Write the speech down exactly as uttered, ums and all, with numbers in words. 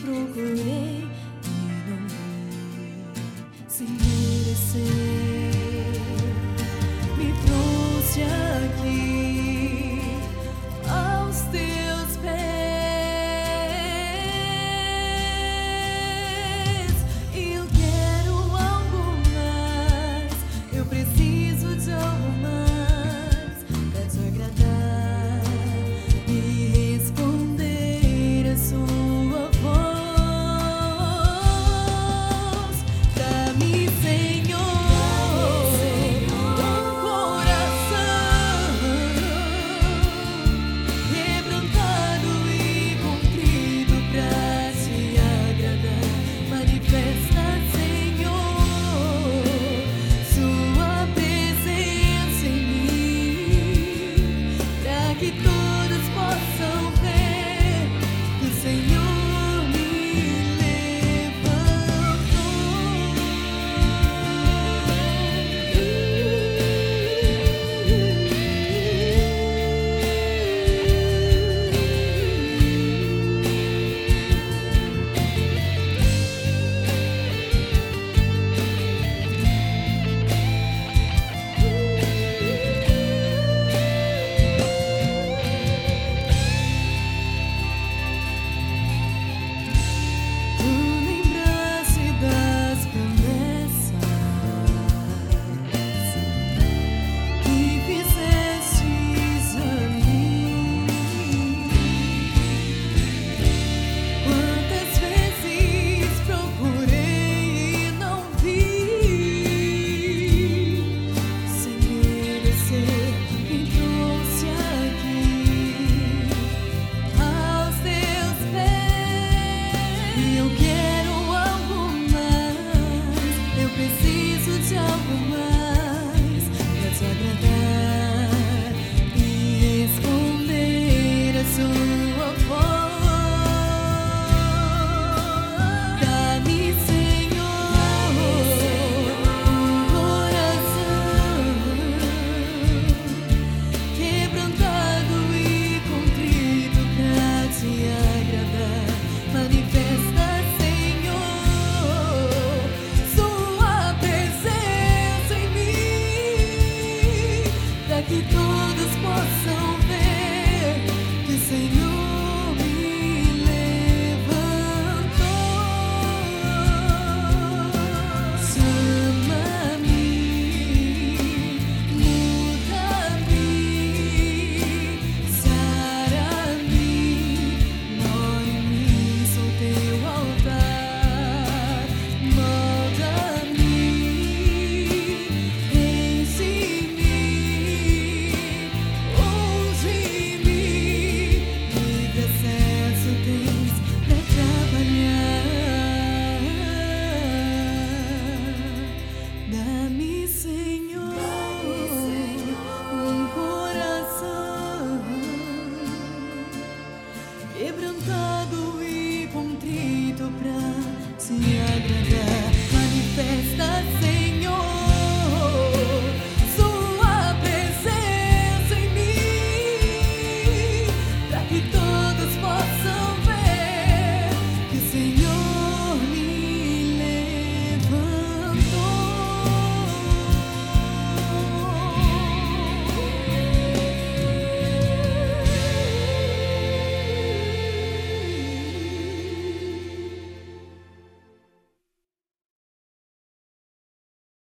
procurei e não vi, sem merecer. Me trouxe aqui aos teus pés. Eu quero algo mais, eu preciso de algo mais pra te agradar e responder a sua voz. Dá-me, Senhor, um coração quebrantado e contrito pra te agradar. Manifesta, Senhor, sua presença em mim, pra que todos possam ver que o Senhor me levantou. Tu lembraste das promessas que fizestes a mim. Quantas vezes procurei e não vi, sem merecer, me trouxe aqui aos teus pés. E eu quero algo mais, eu preciso de algo mais pra te agradar e responder a sua voz. Dá-me, Senhor, um coração quebrantado e contrito pra te agradar. Manifesta, Senhor, sua presença em mim, pra que todos possam ver que o Senhor me levantou. Chama-me, muda-me, sara-me, mói-me, sou teu altar. Molda-me, enche-me, unge-me, livre acesso tens pra trabalhar. Dá-me, Senhor, um coração quebrantado e contrito pra te agradar. Manifesta, Senhor,